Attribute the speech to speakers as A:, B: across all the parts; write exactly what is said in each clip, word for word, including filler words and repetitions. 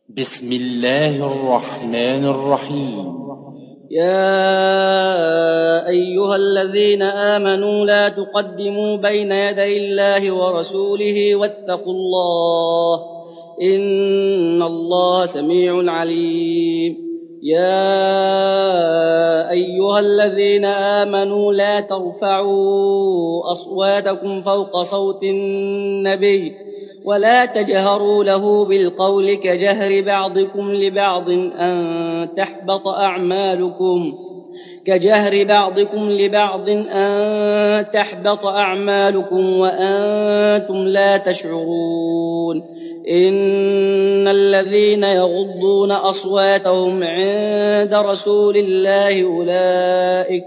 A: بسم الله الرحمن الرحيم.
B: يا أيها الذين آمنوا لا تقدموا بين يدي الله ورسوله واتقوا الله إن الله سميع عليم. يا أيها الذين آمنوا لا ترفعوا أصواتكم فوق صوت النبي ولا تجهروا له بالقول كجهر بعضكم لبعض أن تحبط أعمالكم كجهر بعضكم لبعض أن تحبط أعمالكم وأنتم لا تشعرون. إن الذين يغضون أصواتهم عند رسول الله أولئك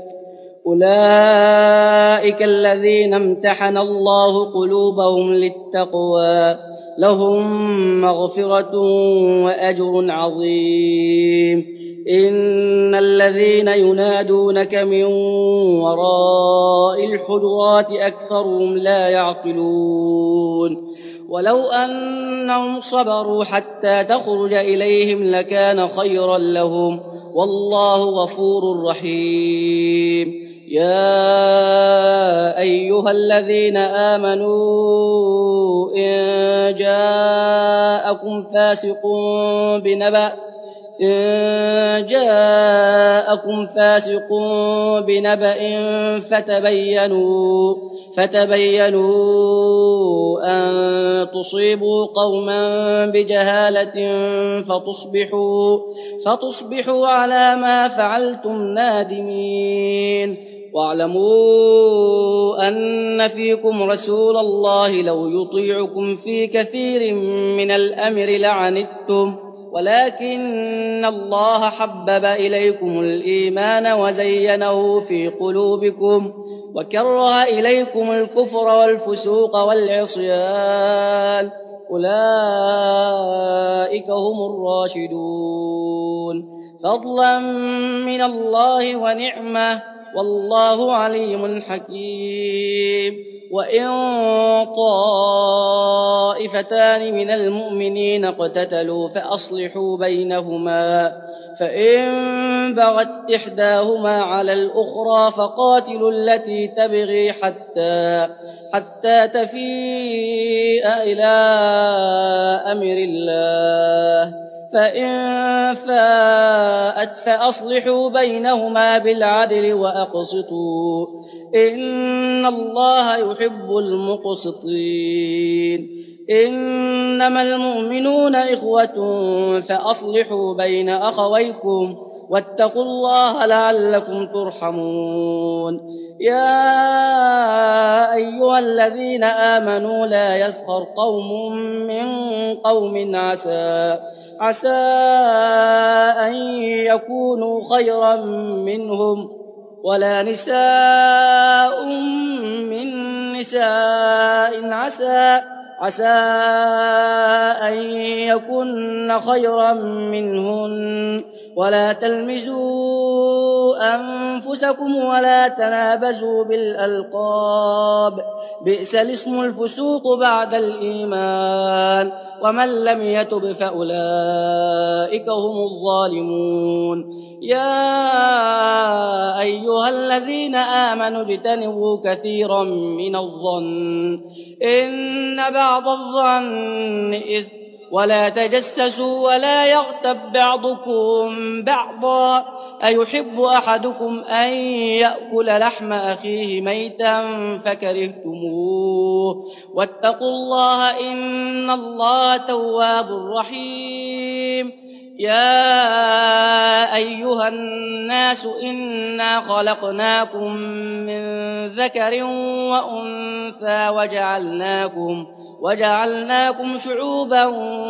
B: أولئك الذين امتحن الله قلوبهم للتقوى لهم مغفرة وأجر عظيم. إن الذين ينادونك من وراء الحجرات أكثرهم لا يعقلون. ولو أنهم صبروا حتى تخرج إليهم لكان خيرا لهم والله غفور رحيم. يا أيها الذين آمنوا إن جاءكم فاسق بنبأ إن جاءكم فاسق بنبأ فتبينوا فتبينوا أن تصيبوا قوما بجهالة فتصبحوا فتصبحوا على ما فعلتم نادمين. واعلموا أن فيكم رسول الله لو يطيعكم في كثير من الأمر لعنتم ولكن الله حبب إليكم الإيمان وزينه في قلوبكم وكره إليكم الكفر والفسوق والعصيان أولئك هم الراشدون فضلا من الله ونعمة والله عليم حكيم. وإن طائفتان من المؤمنين اقتتلوا فأصلحوا بينهما فإن بغت إحداهما على الأخرى فقاتلوا التي تبغي حتى حتى تفيء إلى أمر الله فإن فاءت فأصلحوا بينهما بالعدل وأقسطوا إن الله يحب المقسطين. إنما المؤمنون إخوة فأصلحوا بين أخويكم واتقوا الله لعلكم ترحمون. يا أيها الذين آمنوا لا يسخر قوم من قوم عسى عسى أن يكونوا خيرا منهم ولا نساء من نساء عسى عسى أن يكن خيرا منهن ولا تلمزوا أنفسكم ولا تنابزوا بالألقاب بئس الاسم الفسوق بعد الإيمان ومن لم يتب فأولئك هم الظالمون. يا أيها الذين آمنوا اجتنبوا كثيرا من الظن إن بعض الظن إثم ولا تجسسوا ولا يغتب بعضكم بعضا أيحب أحدكم أن يأكل لحم أخيه ميتا فكرهتموه واتقوا الله إن الله تواب رحيم. يا أيها الناس إنا خلقناكم من ذكر وأنثى وجعلناكم وجعلناكم شعوبا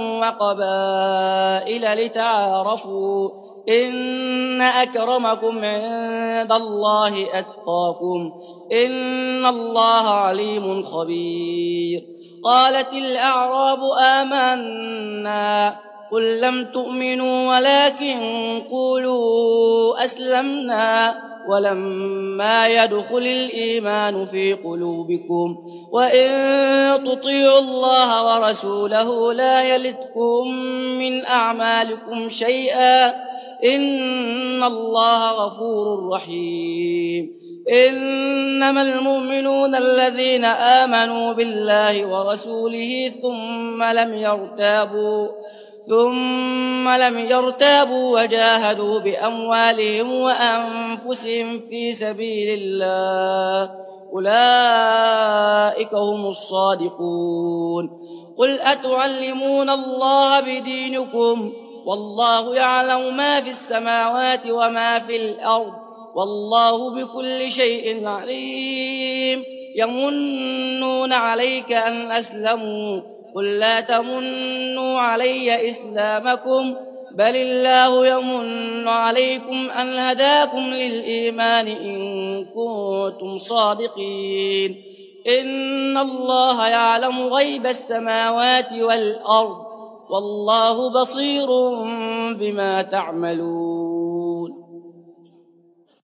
B: وقبائل لتعارفوا إن أكرمكم عند الله أتقاكم إن الله عليم خبير. قالت الأعراب آمنا قل لم تؤمنوا ولكن قولوا أسلمنا ولما يدخل الإيمان في قلوبكم وإن تطيعوا الله ورسوله لا يلتكم من أعمالكم شيئا إن الله غفور رحيم إنما المؤمنون الذين آمنوا بالله ورسوله ثم لم يرتابوا ثم لم يرتابوا وجاهدوا بأموالهم وأنفسهم في سبيل الله أولئك هم الصادقون قل أتعلمون الله بدينكم والله يعلم ما في السماوات وما في الأرض والله بكل شيء عليم يمنون عليك أن أسلموا قل لا تمنوا علي إسلامكم بل الله يمن عليكم أن هداكم للإيمان إن كنتم صادقين إن الله يعلم غيب السماوات والأرض والله بصير بما تعملون